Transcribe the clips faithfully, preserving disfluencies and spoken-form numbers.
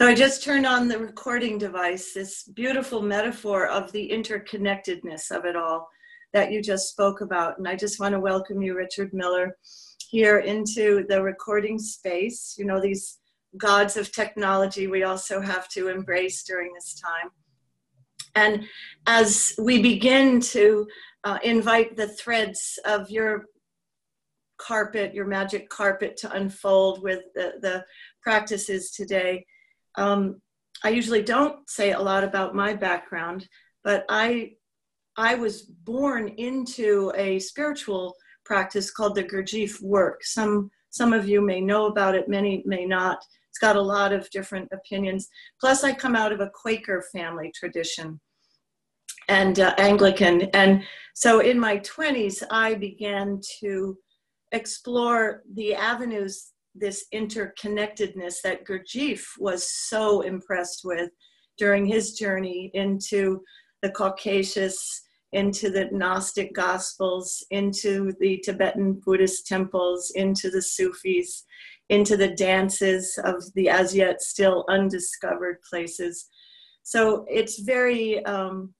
So I just turned on the recording device, this beautiful metaphor of the interconnectedness of it all that you just spoke about. And I just want to welcome you, Richard Miller, here into the recording space. You know, these gods of technology we also have to embrace during this time. And as we begin to uh, invite the threads of your carpet, your magic carpet to unfold with the, the practices today, um, I usually don't say a lot about my background, but I, I was born into a spiritual practice called the Gurdjieff work. Some, some of you may know about it, many may not. It's got a lot of different opinions. Plus I come out of a Quaker family tradition and uh, Anglican. And so in my twenties, I began to explore the avenues, this interconnectedness that Gurdjieff was so impressed with during his journey into the Caucasus, into the Gnostic Gospels, into the Tibetan Buddhist temples, into the Sufis, into the dances of the as yet still undiscovered places. So it's very um,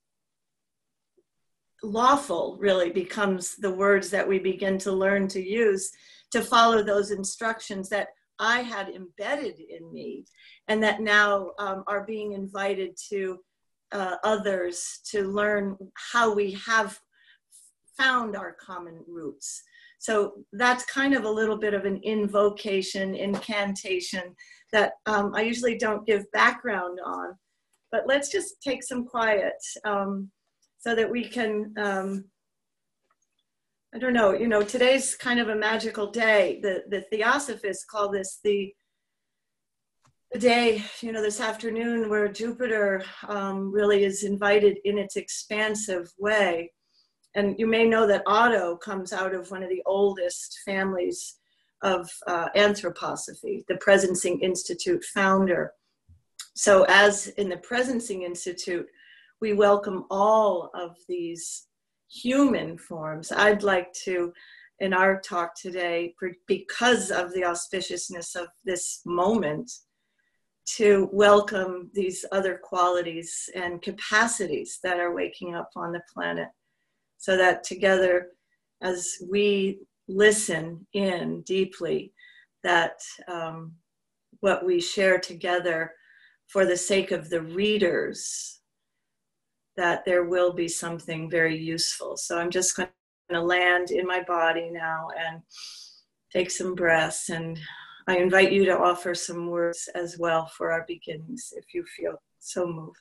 lawful, really, becomes the words that we begin to learn to use to follow those instructions that I had embedded in me and that now um, are being invited to uh, others to learn how we have found our common roots. So that's kind of a little bit of an invocation, incantation that um, I usually don't give background on, but let's just take some quiet um, so that we can, um, I don't know, you know, today's kind of a magical day. The, the Theosophists call this the, the day, you know, this afternoon where Jupiter um, really is invited in its expansive way. And you may know that Otto comes out of one of the oldest families of uh, anthroposophy, the Presencing Institute founder. So as in the Presencing Institute, we welcome all of these human forms. I'd like to, in our talk today, because of the auspiciousness of this moment, to welcome these other qualities and capacities that are waking up on the planet, so that together, as we listen in deeply, that um, what we share together for the sake of the readers, that there will be something very useful. So I'm just going to land in my body now and take some breaths. And I invite you to offer some words as well for our beginnings, if you feel so moved.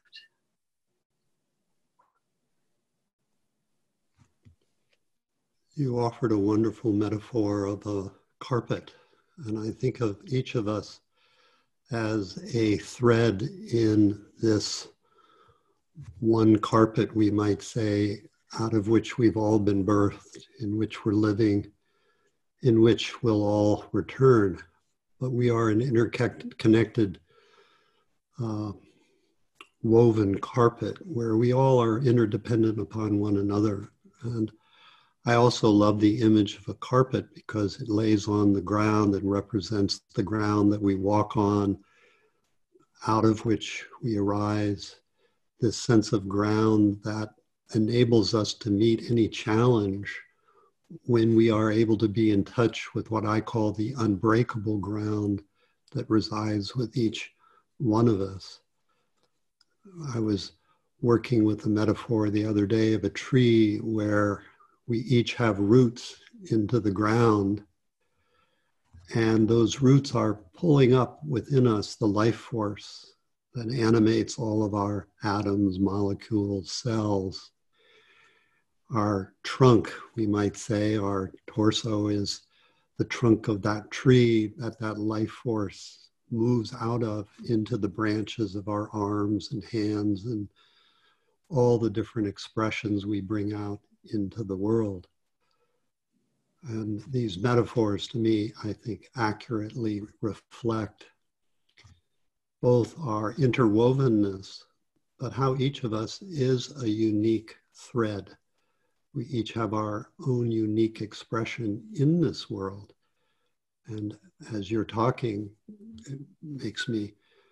You offered a wonderful metaphor of a carpet. And I think of each of us as a thread in this one carpet, we might say, out of which we've all been birthed, in which we're living, in which we'll all return. But we are an interconnected, uh, woven carpet where we all are interdependent upon one another. And I also love the image of a carpet because it lays on the ground and represents the ground that we walk on, out of which we arise. This sense of ground that enables us to meet any challenge when we are able to be in touch with what I call the unbreakable ground that resides with each one of us. I was working with the metaphor the other day of a tree where we each have roots into the ground, and those roots are pulling up within us the life force that animates all of our atoms, molecules, cells. Our trunk, we might say, our torso is the trunk of that tree that that life force moves out of into the branches of our arms and hands and all the different expressions we bring out into the world. And these metaphors, to me, I think accurately reflect both our interwovenness, but how each of us is a unique thread. We each have our own unique expression in this world. And as you're talking, it makes me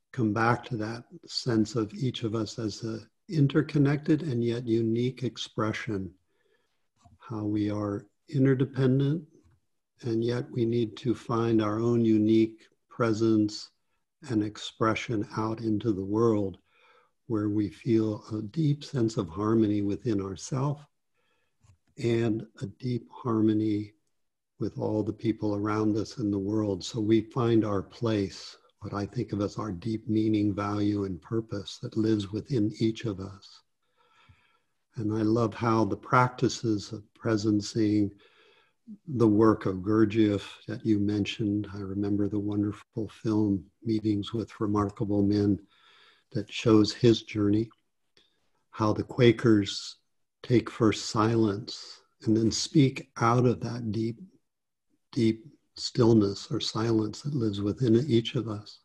come back to that sense of each of us as a interconnected and yet unique expression, how we are interdependent, and yet we need to find our own unique presence and expression out into the world, where we feel a deep sense of harmony within ourselves and a deep harmony with all the people around us in the world. So we find our place, what I think of as our deep meaning, value, and purpose that lives within each of us. And I love how the practices of presencing, the work of Gurdjieff that you mentioned, I remember the wonderful film Meetings with Remarkable Men that shows his journey, how the Quakers take first silence and then speak out of that deep, deep stillness or silence that lives within each of us.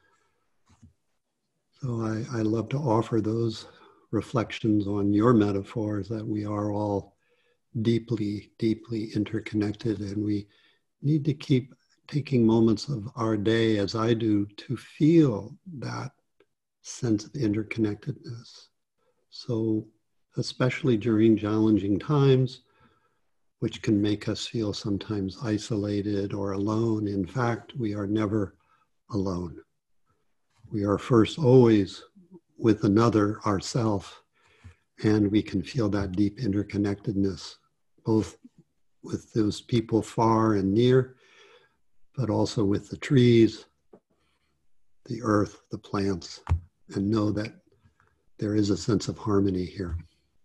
So I, I love to offer those reflections on your metaphors, that we are all deeply, deeply interconnected, and we need to keep taking moments of our day, as I do, to feel that sense of interconnectedness. So especially during challenging times, which can make us feel sometimes isolated or alone, in fact, we are never alone. We are first always with another, ourself, and we can feel that deep interconnectedness, both with those people far and near, but also with the trees, the earth, the plants, and know that there is a sense of harmony here.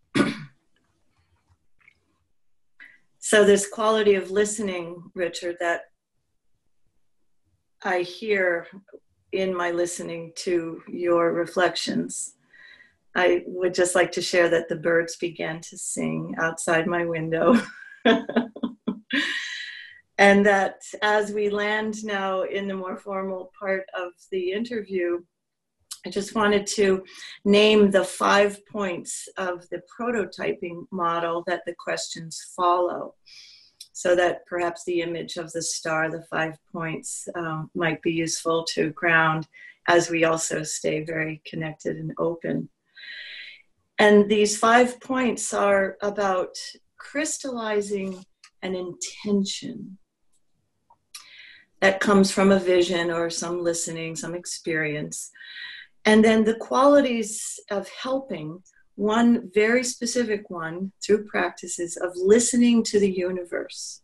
So this quality of listening, Richard, that I hear in my listening to your reflections, I would just like to share that the birds began to sing outside my window. And that as we land now in the more formal part of the interview, I just wanted to name the five points of the prototyping model that the questions follow, so that perhaps the image of the star, the five points, um, might be useful to ground as we also stay very connected and open. And these five points are about crystallizing an intention that comes from a vision or some listening, some experience. And then the qualities of helping, one very specific one through practices of listening to the universe.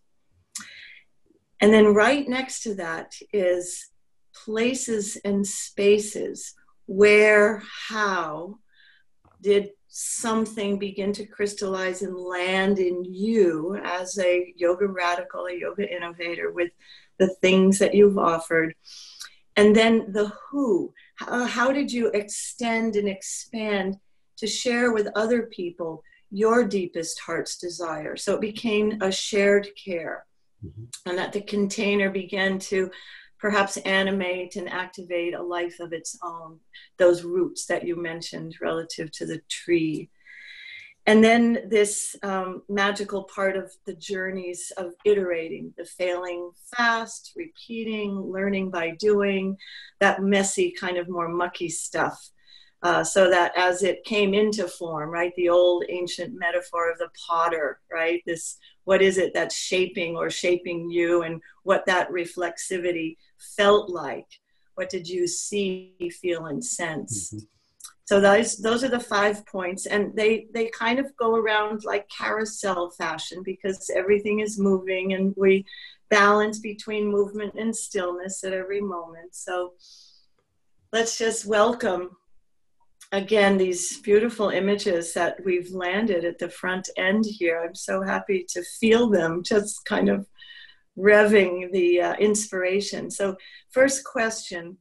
And then right next to that is places and spaces where, how did something begin to crystallize and land in you as a yoga radical, a yoga innovator, with the things that you've offered. And then the who, how, how did you extend and expand to share with other people your deepest heart's desire? So it became a shared care, mm-hmm. and that the container began to perhaps animate and activate a life of its own, those roots that you mentioned relative to the tree. And then this um, magical part of the journeys of iterating, the failing fast, repeating, learning by doing, that messy kind of more mucky stuff. Uh, so that as it came into form, right, the old ancient metaphor of the potter, right, this, what is it that's shaping or shaping you, and what that reflexivity felt like? What did you see, feel, and sense? Mm-hmm. So those, those are the five points, and they, they kind of go around like carousel fashion, because everything is moving and we balance between movement and stillness at every moment. So let's just welcome again these beautiful images that we've landed at the front end here. I'm so happy to feel them just kind of revving the uh, inspiration. So first question.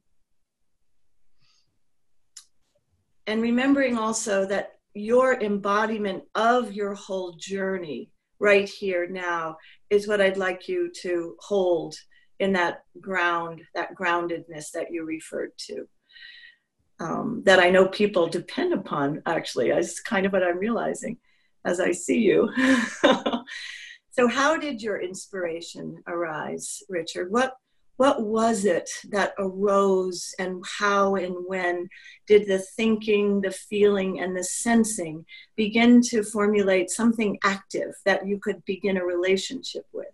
And remembering also that your embodiment of your whole journey right here now is what I'd like you to hold in that ground, that groundedness that you referred to. Um, that I know people depend upon, actually. That's kind of what I'm realizing as I see you. So how did your inspiration arise, Richard? What, What was it that arose, and how and when did the thinking, the feeling, and the sensing begin to formulate something active that you could begin a relationship with?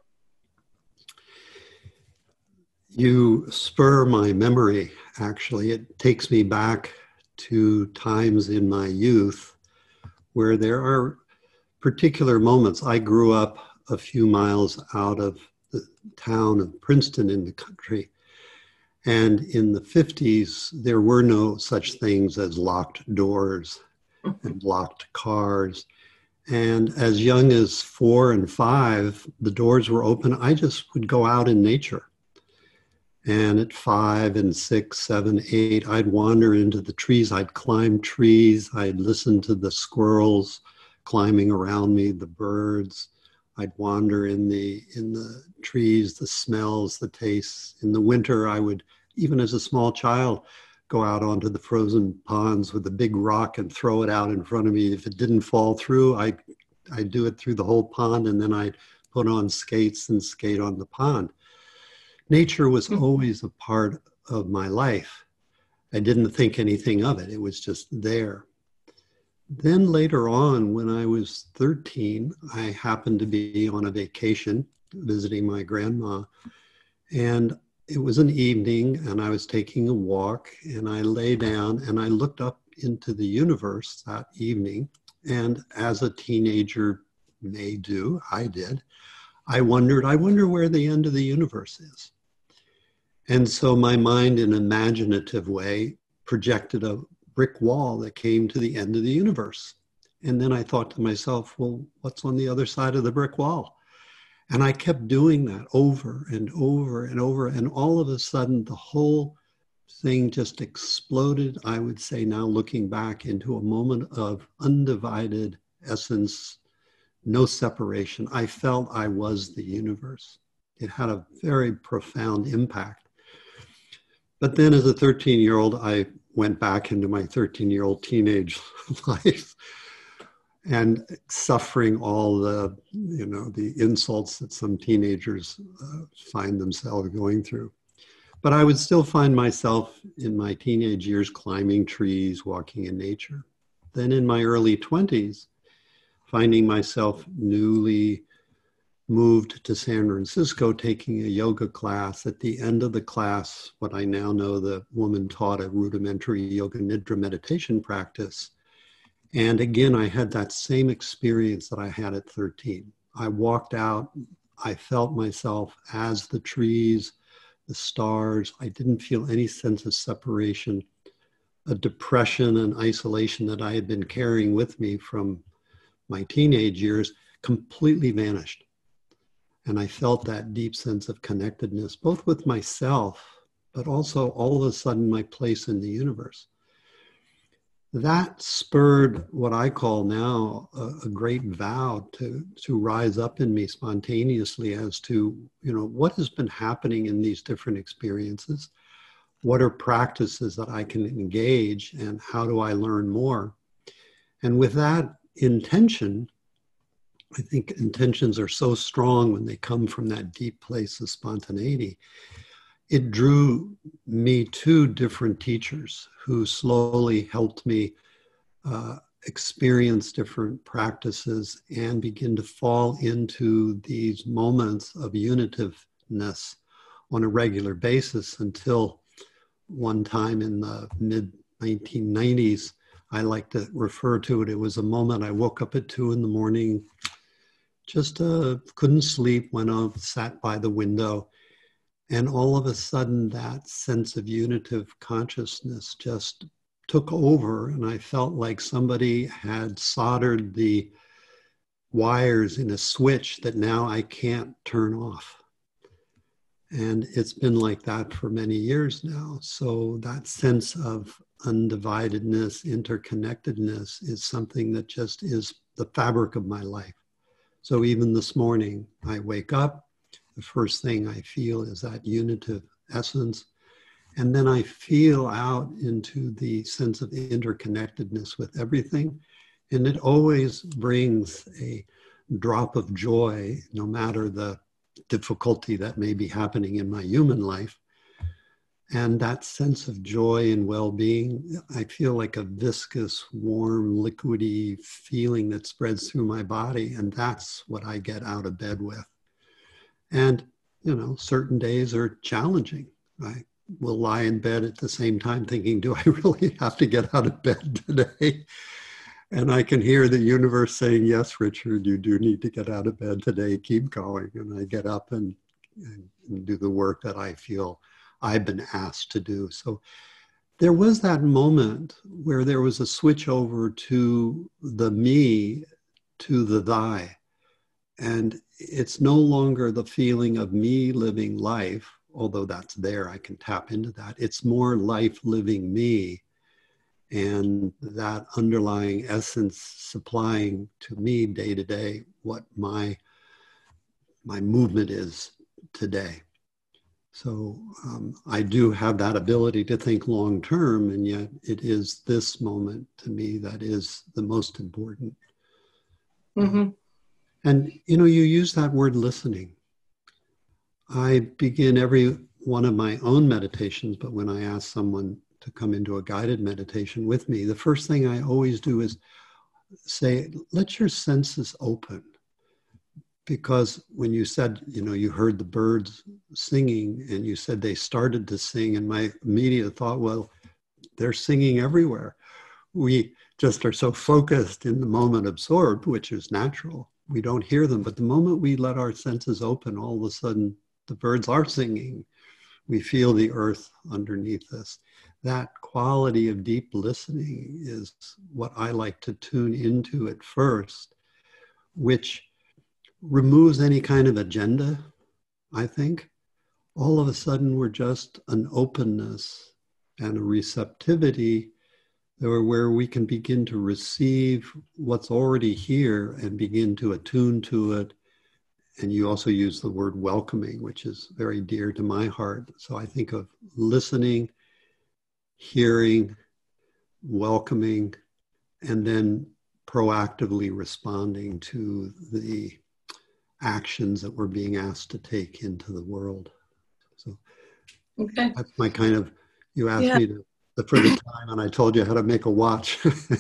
You spur my memory, actually. It takes me back to times in my youth where there are particular moments. I grew up a few miles out of the town of Princeton in the country. And in the fifties, there were no such things as locked doors and locked cars. And as young as four and five, the doors were open. I just would go out in nature. And at five and six, seven, eight, I'd wander into the trees. I'd climb trees. I'd listen to the squirrels climbing around me, the birds. I'd wander in the in the trees, the smells, the tastes. In the winter, I would, even as a small child, go out onto the frozen ponds with a big rock and throw it out in front of me. If it didn't fall through, I I'd do it through the whole pond, and then I'd put on skates and skate on the pond. Nature was always a part of my life. I didn't think anything of it. It was just there. Then later on, when I was thirteen, I happened to be on a vacation visiting my grandma. And it was an evening, and I was taking a walk, and I lay down and I looked up into the universe that evening. And as a teenager may do, I did, I wondered, I wonder where the end of the universe is. And so my mind, in an imaginative way, projected a brick wall that came to the end of the universe. And then I thought to myself, well, what's on the other side of the brick wall? And I kept doing that over and over and over. And all of a sudden, the whole thing just exploded, I would say now looking back, into a moment of undivided essence, no separation. I felt I was the universe. It had a very profound impact. But then as a thirteen-year-old, I went back into my thirteen-year-old teenage life and suffering all the, you know, the insults that some teenagers uh, find themselves going through. But I would still find myself in my teenage years climbing trees, walking in nature. Then in my early twenties, finding myself newly moved to San Francisco, taking a yoga class. At the end of the class, what I now know, the woman taught a rudimentary yoga nidra meditation practice. And again, I had that same experience that I had at thirteen. I walked out, I felt myself as the trees, the stars. I didn't feel any sense of separation. A depression and isolation that I had been carrying with me from my teenage years completely vanished. And I felt that deep sense of connectedness, both with myself, but also all of a sudden my place in the universe. That spurred what I call now a, a great vow to, to rise up in me spontaneously as to, you know, what has been happening in these different experiences? What are practices that I can engage, and how do I learn more? And with that intention, I think intentions are so strong when they come from that deep place of spontaneity. It drew me to different teachers who slowly helped me uh, experience different practices and begin to fall into these moments of unitiveness on a regular basis, until one time in the mid nineteen nineties, I like to refer to it, it was a moment I woke up at two in the morning, just uh, couldn't sleep, went out, sat by the window, and all of a sudden that sense of unitive consciousness just took over, and I felt like somebody had soldered the wires in a switch that now I can't turn off. And it's been like that for many years now. So that sense of undividedness, interconnectedness is something that just is the fabric of my life. So even this morning, I wake up, the first thing I feel is that unitive essence. And then I feel out into the sense of interconnectedness with everything. And it always brings a drop of joy, no matter the difficulty that may be happening in my human life. And that sense of joy and well-being, I feel like a viscous, warm, liquidy feeling that spreads through my body. And that's what I get out of bed with. And, you know, certain days are challenging. I will lie in bed at the same time thinking, do I really have to get out of bed today? And I can hear the universe saying, yes, Richard, you do need to get out of bed today. Keep going. And I get up and, and, and do the work that I feel I've been asked to do. So there was that moment where there was a switch over to the me, to the thy. And it's no longer the feeling of me living life, although that's there, I can tap into that. It's more life living me, and that underlying essence supplying to me day to day what my, my movement is today. So um, I do have that ability to think long term, and yet it is this moment to me that is the most important. Mm-hmm. And, you know, you use that word listening. I begin every one of my own meditations, but when I ask someone to come into a guided meditation with me, the first thing I always do is say, let your senses open. Because when you said, you know, you heard the birds singing and you said they started to sing, and my immediate thought, well, they're singing everywhere. We just are so focused in the moment absorbed, which is natural. We don't hear them. But the moment we let our senses open, all of a sudden the birds are singing. We feel the earth underneath us. That quality of deep listening is what I like to tune into at first, which removes any kind of agenda, I think. All of a sudden, we're just an openness and a receptivity where we can begin to receive what's already here and begin to attune to it. And you also use the word welcoming, which is very dear to my heart. So I think of listening, hearing, welcoming, and then proactively responding to the actions that we're being asked to take into the world. So okay. That's my kind of, you asked Yeah. me to, for the time, and I told you how to make a watch.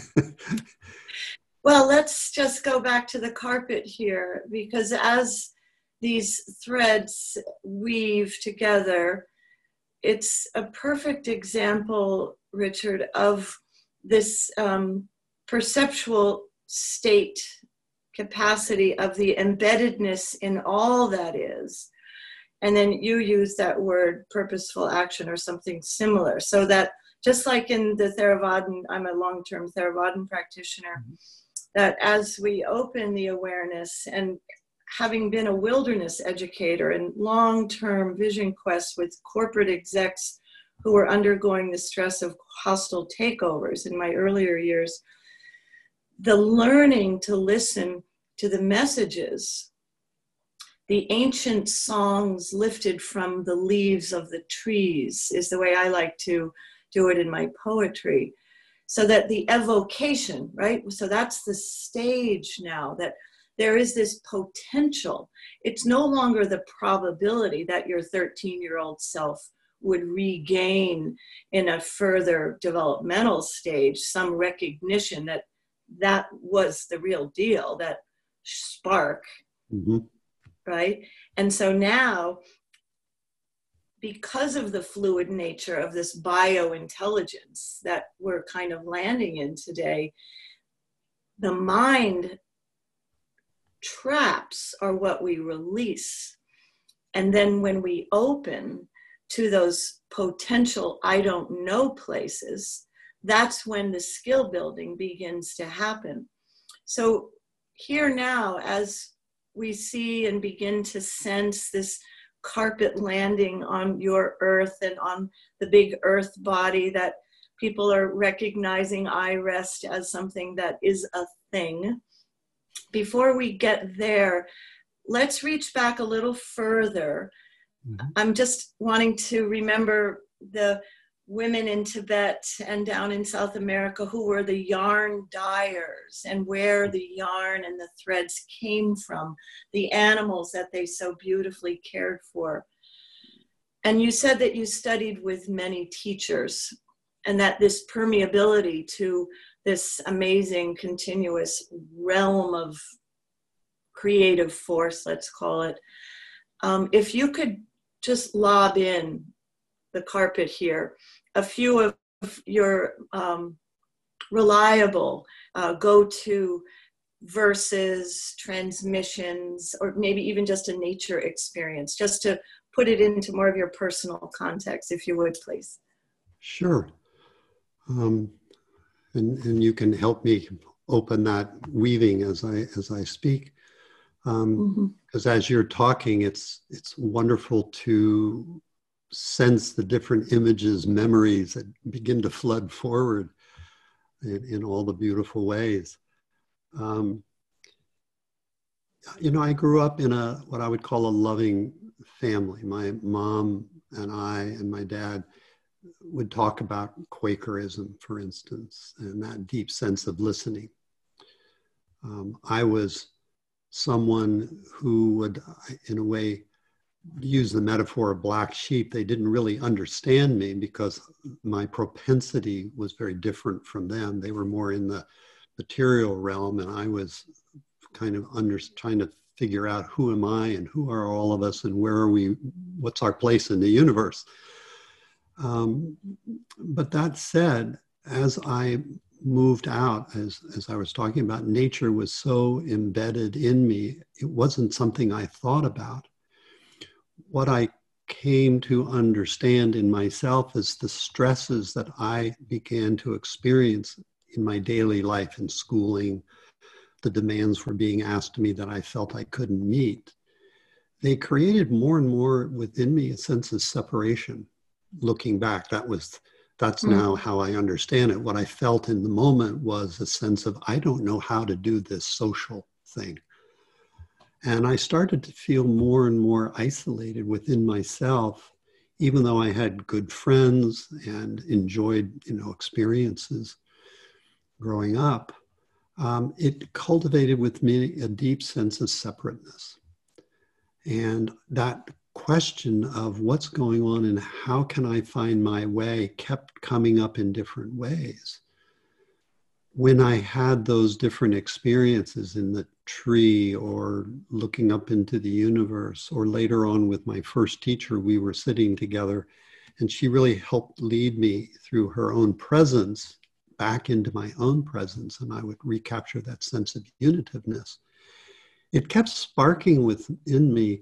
Well, let's just go back to the carpet here, because as these threads weave together, it's a perfect example, Richard, of this um, perceptual state capacity of the embeddedness in all that is. And then you use that word purposeful action or something similar. So that just like in the Theravadan, I'm a long-term Theravadan practitioner, mm-hmm. that as we open the awareness, and having been a wilderness educator and long-term vision quests with corporate execs who were undergoing the stress of hostile takeovers in my earlier years, the learning to listen to the messages, the ancient songs lifted from the leaves of the trees is the way I like to do it in my poetry. So that the evocation, right? So that's the stage now, that there is this potential. It's no longer the probability that your thirteen-year-old self would regain in a further developmental stage some recognition that that was the real deal, that spark, mm-hmm. right? And so now, because of the fluid nature of this biointelligence that we're kind of landing in today, the mind traps are what we release. And then when we open to those potential I don't know places, that's when the skill building begins to happen. So here now, as we see and begin to sense this carpet landing on your earth and on the big earth body, that people are recognizing I rest as something that is a thing. Before we get there, let's reach back a little further. Mm-hmm. I'm just wanting to remember the women in Tibet and down in South America who were the yarn dyers, and where the yarn and the threads came from, the animals that they so beautifully cared for. And you said that you studied with many teachers, and that this permeability to this amazing continuous realm of creative force, let's call it. Um, if you could just lob in the carpet here a few of your um, reliable uh, go-to verses, transmissions, or maybe even just a nature experience, just to put it into more of your personal context, if you would, please. Sure. Um, and, and you can help me open that weaving as I as I speak. Um, Mm-hmm. Because as you're talking, it's it's wonderful to sense the different images, memories that begin to flood forward in, in all the beautiful ways. Um, you know, I grew up in a what I would call a loving family. My mom and I and my dad would talk about Quakerism, for instance, and that deep sense of listening. Um, I was someone who would, in a way, use the metaphor of black sheep. They didn't really understand me because my propensity was very different from them. They were more in the material realm, and I was kind of under, trying to figure out who am I and who are all of us and where are we, what's our place in the universe. Um, but that said, as I moved out, as, as I was talking about, nature was so embedded in me, it wasn't something I thought about. What I came to understand in myself is the stresses that I began to experience in my daily life and schooling. The demands were being asked of me that I felt I couldn't meet. They created more and more within me a sense of separation. Looking back, that was that's mm-hmm. now how I understand it. What I felt in the moment was a sense of, I don't know how to do this social thing. And I started to feel more and more isolated within myself, even though I had good friends and enjoyed, you know, experiences growing up. Um, it cultivated with me a deep sense of separateness. And that question of what's going on and how can I find my way kept coming up in different ways. When I had those different experiences in the tree or looking up into the universe, or later on with my first teacher, we were sitting together and she really helped lead me through her own presence back into my own presence, and I would recapture that sense of unitiveness. It kept sparking within me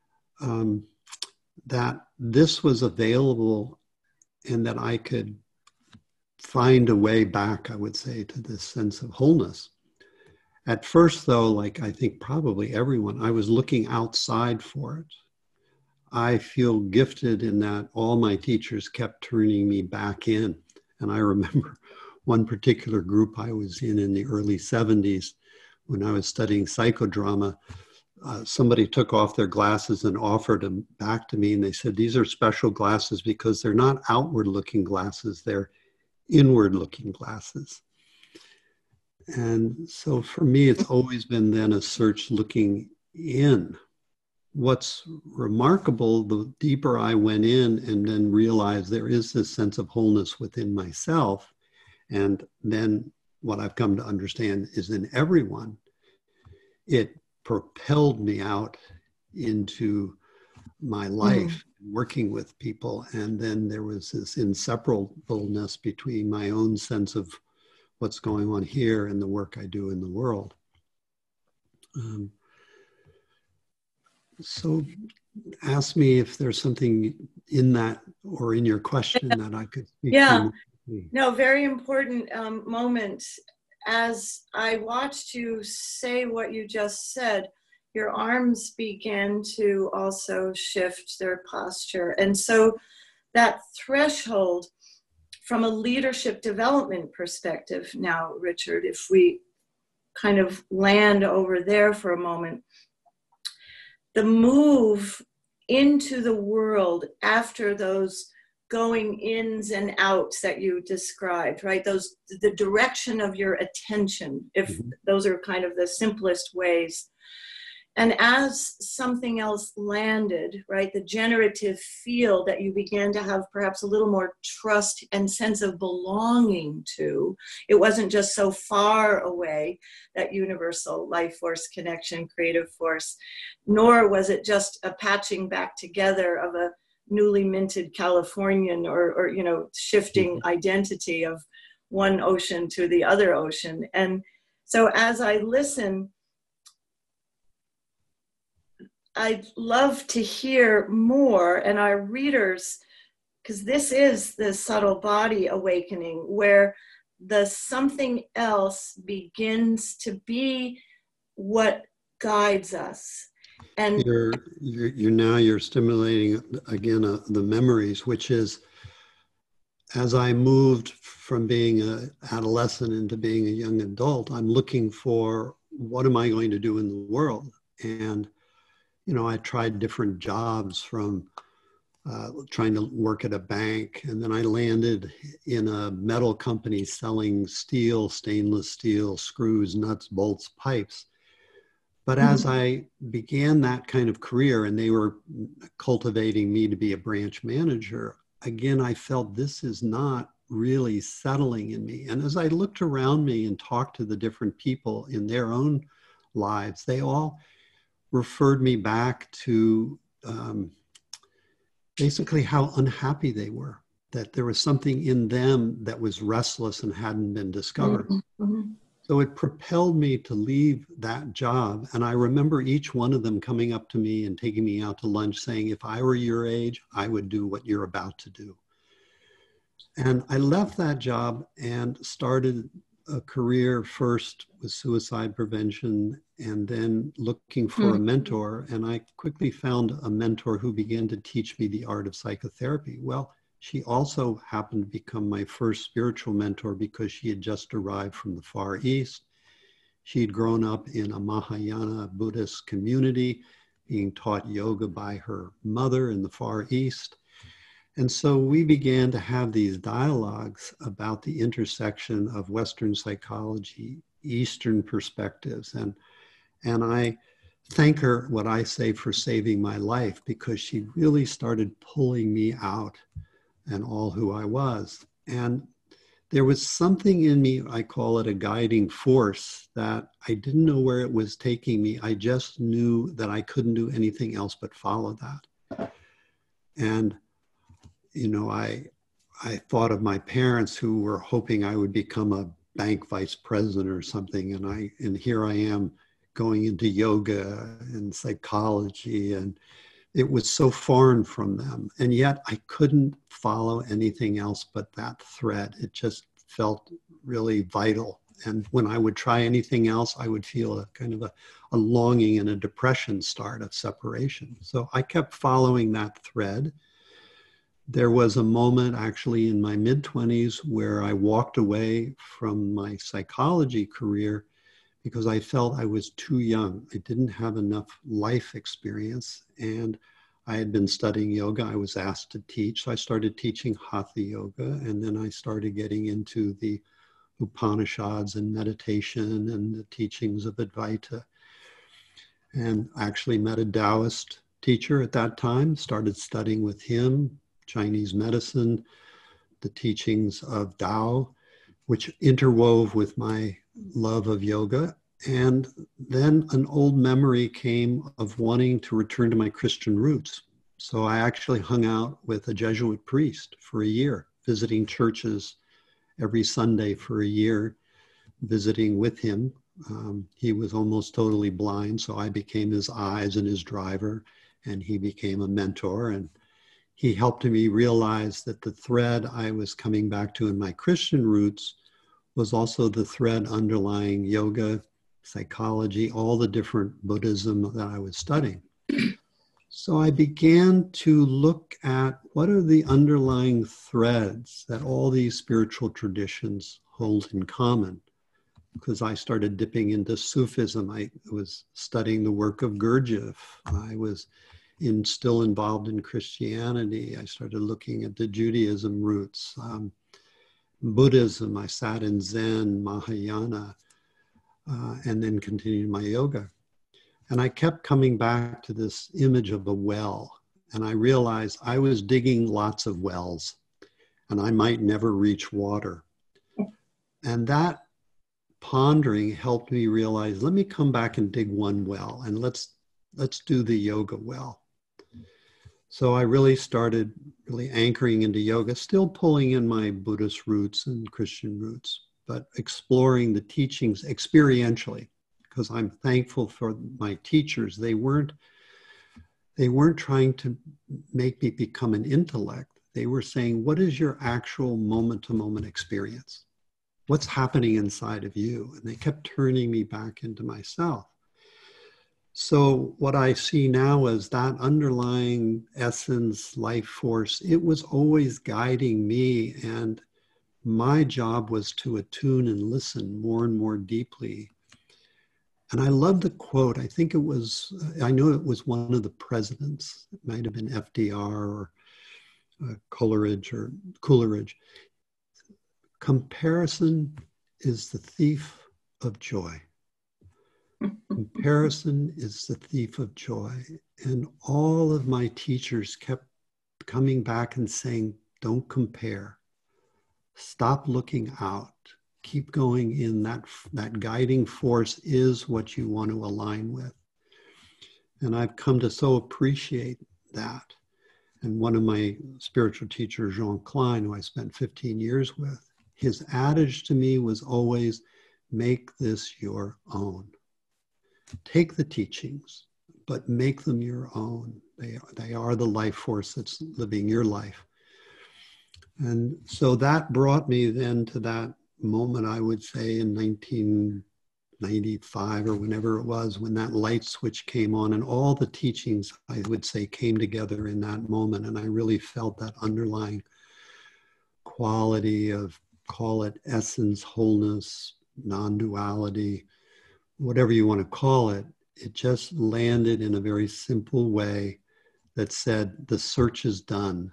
um, that this was available and that I could find a way back, I would say, to this sense of wholeness. At first, though, like I think probably everyone, I was looking outside for it. I feel gifted in that all my teachers kept turning me back in. And I remember one particular group I was in in the early seventies when I was studying psychodrama. Uh, somebody took off their glasses and offered them back to me. And they said, these are special glasses because they're not outward looking glasses, they're inward looking glasses. And so for me, it's always been then a search looking in. What's remarkable, the deeper I went in and then realized there is this sense of wholeness within myself. And then what I've come to understand is in everyone, it propelled me out into my life, mm-hmm. working with people. And then there was this inseparableness between my own sense of what's going on here and the work I do in the world. Um, so ask me if there's something in that or in your question that I could speak yeah. to. No, very important um, moment. As I watched you say what you just said, your arms began to also shift their posture. And so that threshold from a leadership development perspective now, Richard, if we kind of land over there for a moment, the move into the world after those going ins and outs that you described, right? Those, the direction of your attention, if mm-hmm. those are kind of the simplest ways. And as something else landed, right, the generative field that you began to have perhaps a little more trust and sense of belonging to, it wasn't just so far away, that universal life force connection, creative force, nor was it just a patching back together of a newly minted Californian or, or you know, shifting identity of one ocean to the other ocean. And so as I listen, I'd love to hear more, and our readers, because this is the subtle body awakening, where the something else begins to be what guides us. And you're, you're, you're now you're stimulating again uh, the memories, which is, as I moved from being an adolescent into being a young adult, I'm looking for, what am I going to do in the world? And you know, I tried different jobs, from uh, trying to work at a bank, and then I landed in a metal company selling steel, stainless steel, screws, nuts, bolts, pipes. But mm-hmm. as I began that kind of career and they were cultivating me to be a branch manager, again, I felt this is not really settling in me. And as I looked around me and talked to the different people in their own lives, they all referred me back to um, basically how unhappy they were, that there was something in them that was restless and hadn't been discovered. Mm-hmm. So it propelled me to leave that job. And I remember each one of them coming up to me and taking me out to lunch saying, if I were your age, I would do what you're about to do. And I left that job and started a career first with suicide prevention, and then looking for mm-hmm. a mentor. And I quickly found a mentor who began to teach me the art of psychotherapy. Well, she also happened to become my first spiritual mentor because she had just arrived from the Far East. She had grown up in a Mahayana Buddhist community, being taught yoga by her mother in the Far East. And so we began to have these dialogues about the intersection of Western psychology, Eastern perspectives. And, and I thank her, what I say, for saving my life, because she really started pulling me out and all who I was. And there was something in me, I call it a guiding force, that I didn't know where it was taking me. I just knew that I couldn't do anything else but follow that. And you know, I, I thought of my parents who were hoping I would become a bank vice president or something. And I, and here I am going into yoga and psychology, and it was so foreign from them. And yet I couldn't follow anything else but that thread. It just felt really vital. And when I would try anything else, I would feel a kind of a, a longing and a depression start of separation. So I kept following that thread. There was a moment actually in my mid-twenties where I walked away from my psychology career because I felt I was too young. I didn't have enough life experience, and I had been studying yoga. I was asked to teach. So I started teaching Hatha yoga, and then I started getting into the Upanishads and meditation and the teachings of Advaita. And I actually met a Taoist teacher at that time, started studying with him, Chinese medicine, the teachings of Tao, which interwove with my love of yoga. And then an old memory came of wanting to return to my Christian roots. So I actually hung out with a Jesuit priest for a year, visiting churches every Sunday for a year, visiting with him. Um, he was almost totally blind, so I became his eyes and his driver, and he became a mentor. And he helped me realize that the thread I was coming back to in my Christian roots was also the thread underlying yoga, psychology, all the different Buddhism that I was studying. So I began to look at what are the underlying threads that all these spiritual traditions hold in common. Because I started dipping into Sufism. I was studying the work of Gurdjieff. I was in, still involved in Christianity, I started looking at the Judaism roots. Um, Buddhism, I sat in Zen, Mahayana, uh, and then continued my yoga. And I kept coming back to this image of a well. And I realized I was digging lots of wells and I might never reach water. And that pondering helped me realize, let me come back and dig one well and let's, let's do the yoga well. So I really started really anchoring into yoga, still pulling in my Buddhist roots and Christian roots, but exploring the teachings experientially, because I'm thankful for my teachers. They weren't, they weren't trying to make me become an intellect. They were saying, what is your actual moment-to-moment experience? What's happening inside of you? And they kept turning me back into myself. So what I see now is that underlying essence, life force, it was always guiding me. And my job was to attune and listen more and more deeply. And I love the quote. I think it was, I know it was one of the presidents. It might have been F D R or uh, Coleridge or Coleridge. Comparison is the thief of joy. Comparison is the thief of joy. And all of my teachers kept coming back and saying, don't compare. Stop looking out. Keep going in. That, that guiding force is what you want to align with. And I've come to so appreciate that. And one of my spiritual teachers, Jean Klein, who I spent fifteen years with, his adage to me was always, make this your own. Take the teachings, but make them your own. They are, they are the life force that's living your life. And so that brought me then to that moment, I would say in nineteen ninety-five or whenever it was, when that light switch came on and all the teachings, I would say, came together in that moment. And I really felt that underlying quality of, call it essence, wholeness, non-duality, whatever you want to call it. It just landed in a very simple way that said, the search is done.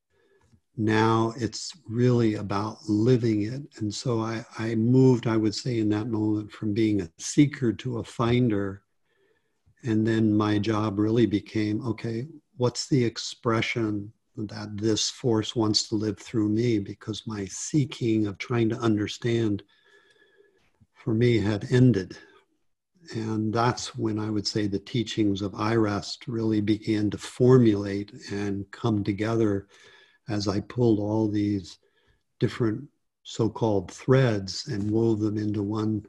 Now it's really about living it. And so I, I moved, I would say in that moment, from being a seeker to a finder. And then my job really became, okay, what's the expression that this force wants to live through me? Because my seeking of trying to understand for me had ended. And that's when I would say the teachings of iRest really began to formulate and come together as I pulled all these different so-called threads and wove them into one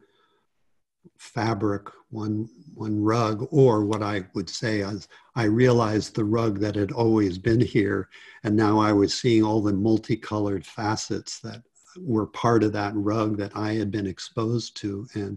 fabric, one, one rug, or what I would say is I realized the rug that had always been here, and now I was seeing all the multicolored facets that were part of that rug that I had been exposed to. And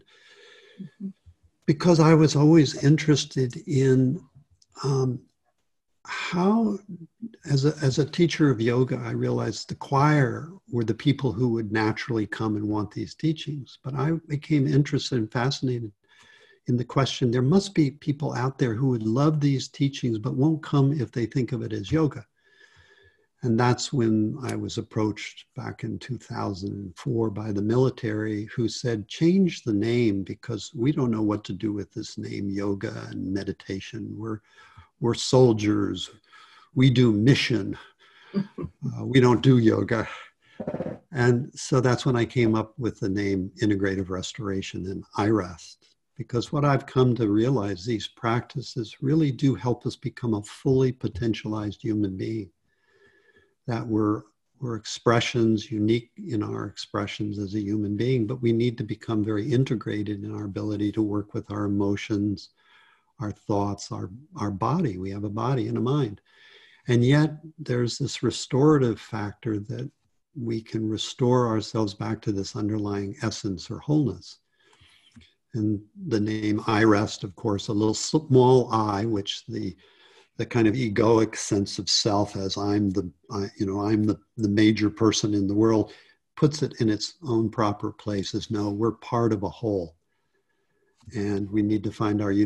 because I was always interested in um, how, as a, as a teacher of yoga, I realized the choir were the people who would naturally come and want these teachings. But I became interested and fascinated in the question, there must be people out there who would love these teachings, but won't come if they think of it as yoga. And that's when I was approached back in two thousand four by the military, who said, change the name because we don't know what to do with this name, yoga and meditation. We're, we're soldiers. We do mission. Uh, we don't do yoga. And so that's when I came up with the name Integrative Restoration and iRest. Because what I've come to realize, these practices really do help us become a fully potentialized human being. That we're, we're expressions, unique in our expressions as a human being, but we need to become very integrated in our ability to work with our emotions, our thoughts, our, our body. We have a body and a mind. And yet there's this restorative factor that we can restore ourselves back to this underlying essence or wholeness. And the name iRest, of course, a little small I, which the the kind of egoic sense of self as I'm the, I, you know, I'm the, the major person in the world, puts it in its own proper place as no, we're part of a whole. And we need to find our unique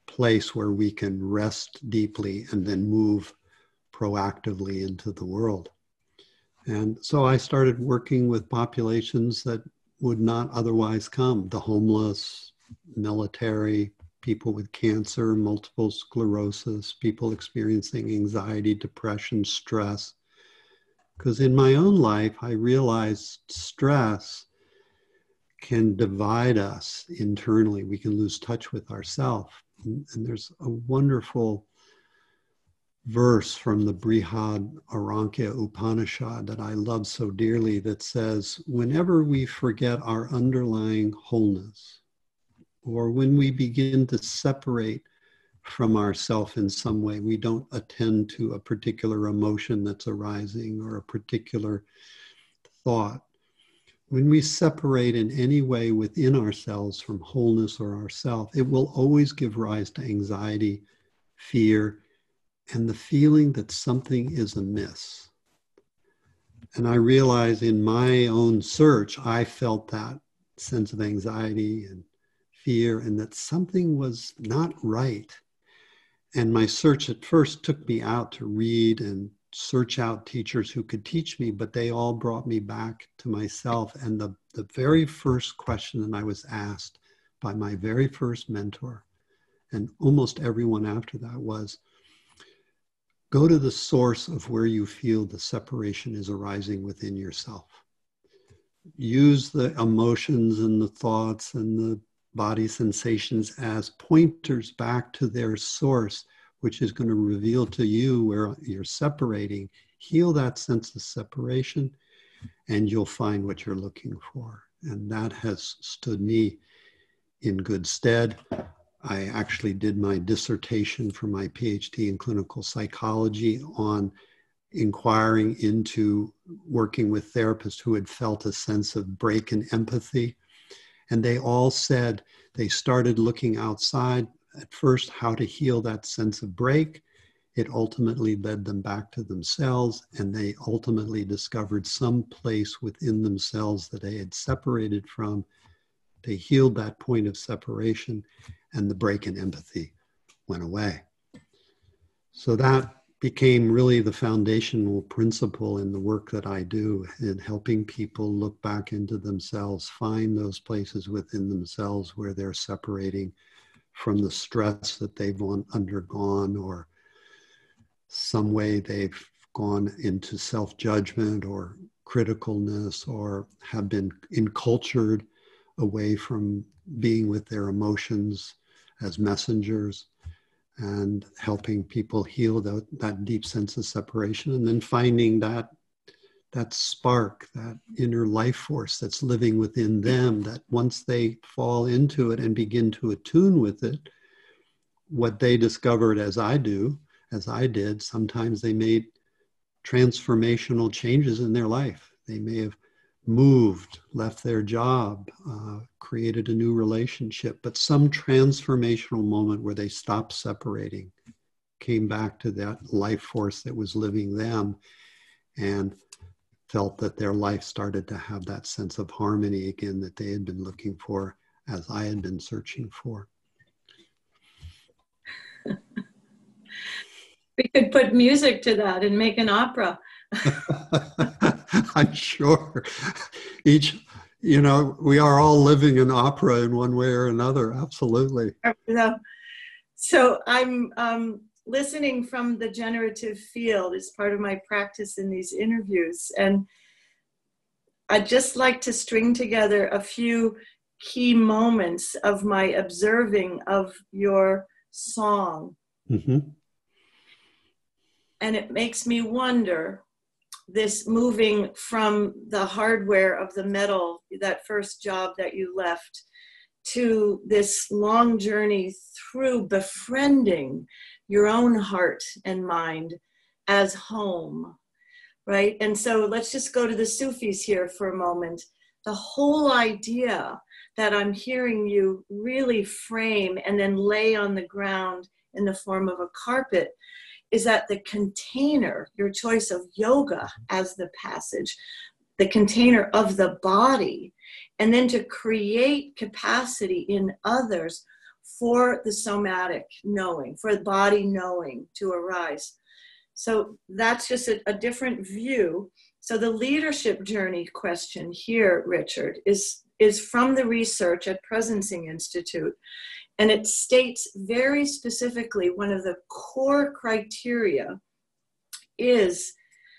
place where we can rest deeply and then move proactively into the world. And so I started working with populations that would not otherwise come, the homeless, military, people with cancer, multiple sclerosis, people experiencing anxiety, depression, stress. Because in my own life, I realized stress can divide us internally. We can lose touch with ourselves. And, and there's a wonderful verse from the Brihad Arankya Upanishad that I love so dearly that says, whenever we forget our underlying wholeness, or when we begin to separate from ourself in some way, we don't attend to a particular emotion that's arising or a particular thought. When we separate in any way within ourselves from wholeness or ourself, it will always give rise to anxiety, fear, and the feeling that something is amiss. And I realize in my own search, I felt that sense of anxiety and fear, and that something was not right. And my search at first took me out to read and search out teachers who could teach me, but they all brought me back to myself. And the, the very first question that I was asked by my very first mentor, and almost everyone after that, was, go to the source of where you feel the separation is arising within yourself. Use the emotions and the thoughts and the body sensations as pointers back to their source, which is going to reveal to you where you're separating. Heal that sense of separation, and you'll find what you're looking for. And that has stood me in good stead. I actually did my dissertation for my PhD in clinical psychology on inquiring into working with therapists who had felt a sense of break in empathy. And they all said they started looking outside at first how to heal that sense of break. It ultimately led them back to themselves, and they ultimately discovered some place within themselves that they had separated from. They healed that point of separation, and the break in empathy went away. So that became really the foundational principle in the work that I do, in helping people look back into themselves, find those places within themselves where they're separating from the stress that they've undergone, or some way they've gone into self-judgment or criticalness, or have been encultured away from being with their emotions as messengers, and helping people heal that, that deep sense of separation, and then finding that that spark, that inner life force that's living within them, that once they fall into it and begin to attune with it, what they discovered, as I do, as I did, sometimes they made transformational changes in their life. They may have moved, left their job, uh, created a new relationship, but some transformational moment where they stopped separating, came back to that life force that was living them, and felt that their life started to have that sense of harmony again that they had been looking for, as I had been searching for. We could put music to that and make an opera. I'm sure. Each, you know, we are all living an opera in one way or another. Absolutely. So I'm um, listening from the generative field as part of my practice in these interviews. And I'd just like to string together a few key moments of my observing of your song. Mm-hmm. And it makes me wonder, this moving from the hardware of the metal, that first job that you left, to this long journey through befriending your own heart and mind as home, right? And so let's just go to the Sufis here for a moment. The whole idea that I'm hearing you really frame and then lay on the ground in the form of a carpet is that the container, your choice of yoga as the passage, the container of the body, and then to create capacity in others for the somatic knowing, for the body knowing to arise. So that's just a, a different view. So the leadership journey question here, Richard, is, is from the research at Presencing Institute. And it states very specifically one of the core criteria is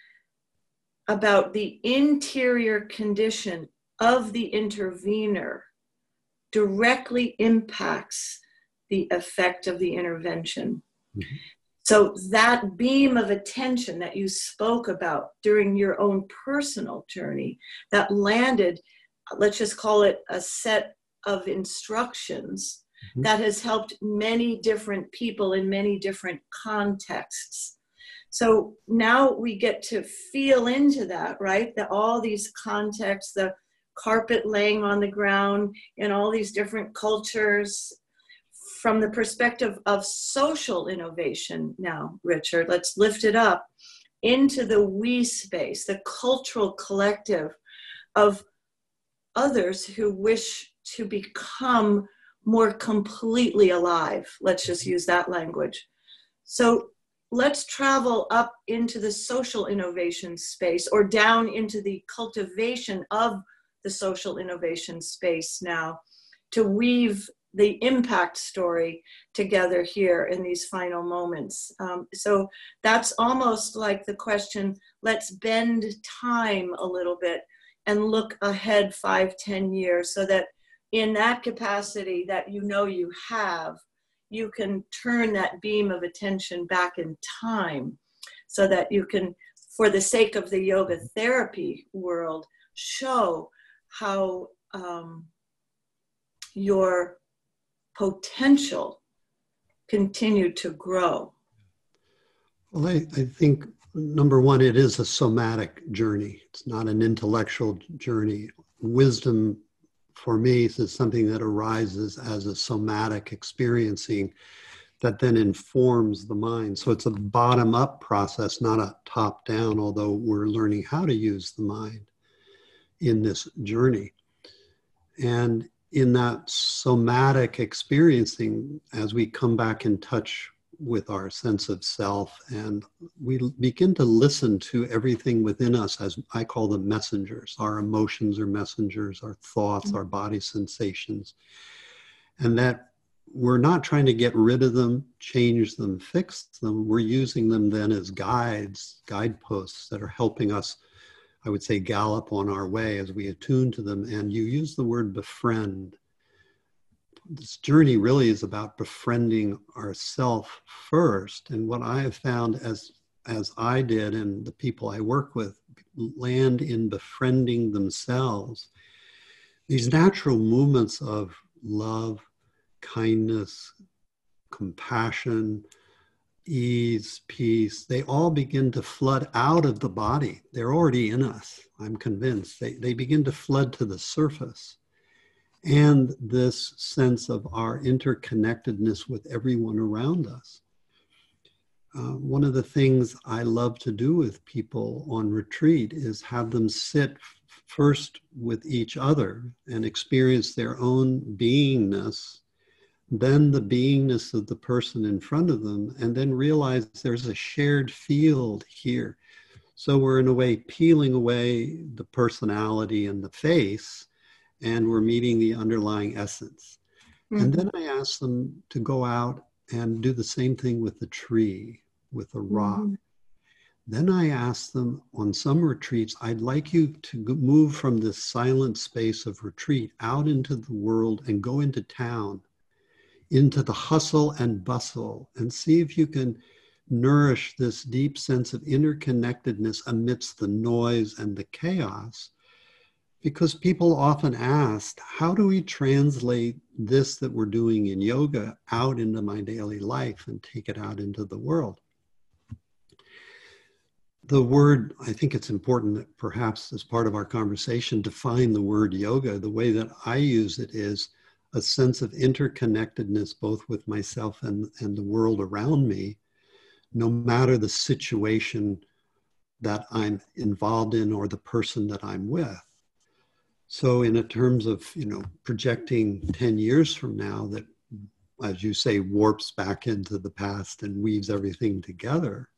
about the interior condition of the intervener directly impacts the effect of the intervention. Mm-hmm. So that beam of attention that you spoke about during your own personal journey that landed, let's just call it a set of instructions mm-hmm. that has helped many different people in many different contexts. So now we get to feel into that, right? That all these contexts, the carpet laying on the ground in all these different cultures, from the perspective of social innovation now, Richard, let's lift it up into the we space, the cultural collective of others who wish to become more completely alive. Let's just use that language. So let's travel up into the social innovation space or down into the cultivation of the social innovation space now to weave the impact story together here in these final moments. Um, so that's almost like the question, let's bend time a little bit and look ahead five, ten years so that in that capacity that you know you have, you can turn that beam of attention back in time so that you can, for the sake of the yoga therapy world, show how um, your potential continued to grow. Well, I, I think, number one, it is a somatic journey. It's not an intellectual journey. Wisdom, for me, is something that arises as a somatic experiencing that then informs the mind. So it's a bottom-up process, not a top-down, although we're learning how to use the mind in this journey. And in that somatic experiencing, as we come back in touch with our sense of self and we begin to listen to everything within us, as I call them messengers. Our emotions are messengers, our thoughts, our body sensations, and that we're not trying to get rid of them, change them, fix them. We're using them then as guides, guideposts that are helping us, I would say, gallop on our way as we attune to them. And you use the word befriend. This journey really is about befriending ourself first. And what I have found as, as I did and the people I work with land in befriending themselves, these natural movements of love, kindness, compassion, ease, peace, they all begin to flood out of the body. They're already in us, I'm convinced. They, they begin to flood to the surface. And this sense of our interconnectedness with everyone around us. Uh, one of the things I love to do with people on retreat is have them sit f- first with each other and experience their own beingness, then the beingness of the person in front of them, and then realize there's a shared field here. So we're in a way peeling away the personality and the face, and we're meeting the underlying essence. Mm-hmm. And then I ask them to go out and do the same thing with the tree, with a rock. Mm-hmm. Then I ask them on some retreats, I'd like you to move from this silent space of retreat out into the world and go into town, into the hustle and bustle, and see if you can nourish this deep sense of interconnectedness amidst the noise and the chaos. Because people often ask, how do we translate this that we're doing in yoga out into my daily life and take it out into the world? The word, I think it's important that perhaps as part of our conversation, define the word yoga. The way that I use it is a sense of interconnectedness, both with myself and, and the world around me, no matter the situation that I'm involved in or the person that I'm with. So in a terms of, you know, projecting ten years from now, that as you say, warps back into the past and weaves everything together.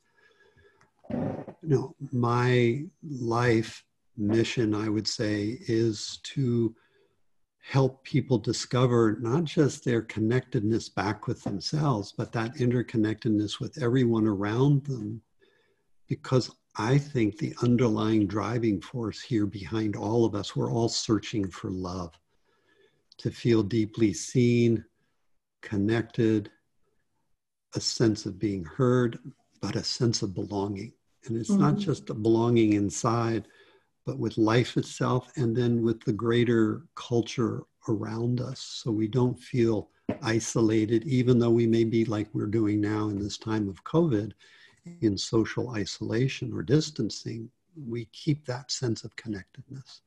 You know, my life mission, I would say, is to help people discover not just their connectedness back with themselves, but that interconnectedness with everyone around them. Because I think the underlying driving force here behind all of us, we're all searching for love, to feel deeply seen, connected, a sense of being heard, but a sense of belonging. And it's mm-hmm. not just a belonging inside, but with life itself, and then with the greater culture around us. So we don't feel isolated, even though we may be like we're doing now in this time of COVID, in social isolation or distancing. We keep that sense of connectedness.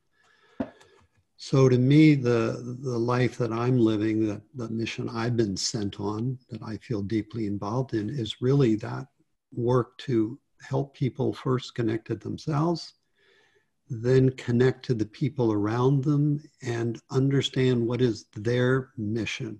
So to me, the, the life that I'm living, that the mission I've been sent on, that I feel deeply involved in, is really that work to help people first connect to themselves, then connect to the people around them and understand what is their mission.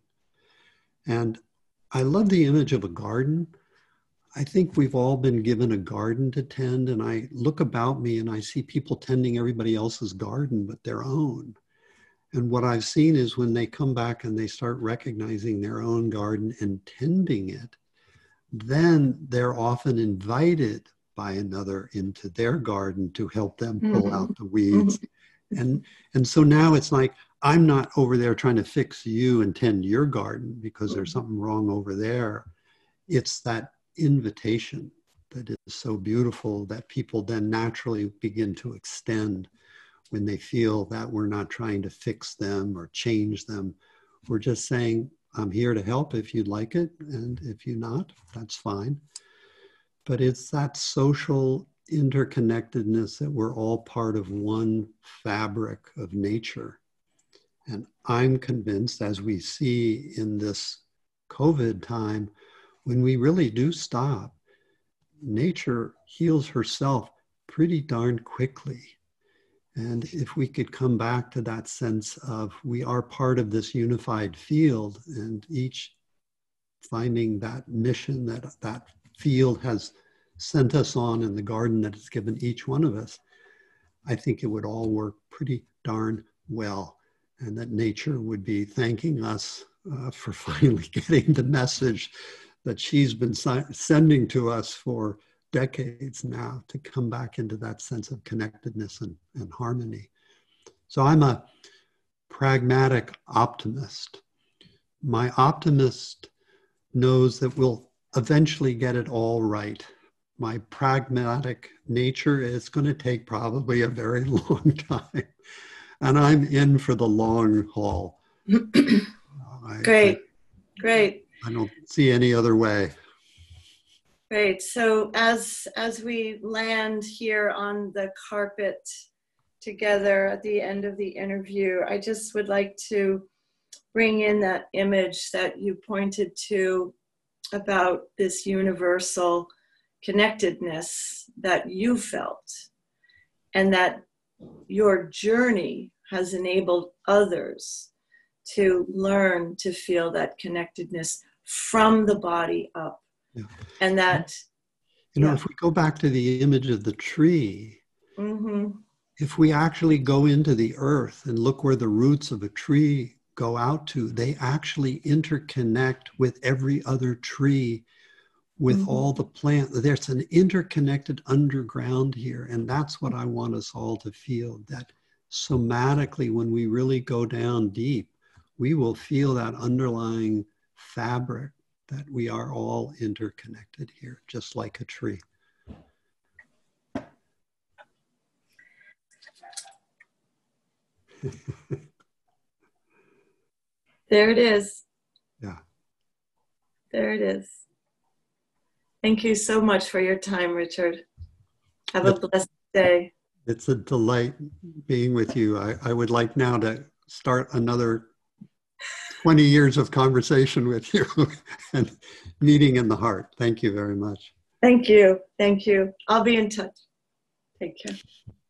And I love the image of a garden. I think we've all been given a garden to tend, and I look about me and I see people tending everybody else's garden but their own. And what I've seen is when they come back and they start recognizing their own garden and tending it, then they're often invited by another into their garden to help them pull mm-hmm. out the weeds. Mm-hmm. And, and so now it's like, I'm not over there trying to fix you and tend your garden because mm-hmm. there's something wrong over there. It's that invitation that is so beautiful that people then naturally begin to extend when they feel that we're not trying to fix them or change them. We're just saying, I'm here to help if you'd like it, and if you're not, that's fine. But it's that social interconnectedness that we're all part of one fabric of nature. And I'm convinced, as we see in this COVID time, when we really do stop, nature heals herself pretty darn quickly. And if we could come back to that sense of we are part of this unified field, and each finding that mission that that field has sent us on in the garden that it's given each one of us, I think it would all work pretty darn well. And that nature would be thanking us uh, for finally getting the message that she's been si- sending to us for decades now, to come back into that sense of connectedness and, and harmony. So I'm a pragmatic optimist. My optimist knows that we'll eventually get it all right. My pragmatic nature is going to take probably a very long time. And I'm in for the long haul. I, Great, I, great. I don't see any other way. Great. So as as we land here on the carpet together at the end of the interview, I just would like to bring in that image that you pointed to about this universal connectedness that you felt, and that your journey has enabled others to learn to feel that connectedness from the body up. Yeah. And that, you know, yeah. if we go back to the image of the tree, mm-hmm. if we actually go into the earth and look where the roots of a tree go out to, they actually interconnect with every other tree, with mm-hmm. all the plants. There's an interconnected underground here. And that's what I want us all to feel, that somatically, when we really go down deep, we will feel that underlying fabric that we are all interconnected here, just like a tree. There it is. Yeah. There it is. Thank you so much for your time, Richard. Have a blessed day. It's a delight being with you. I, I would like now to start another twenty years of conversation with you and meeting in the heart. Thank you very much. Thank you. Thank you. I'll be in touch. Take care.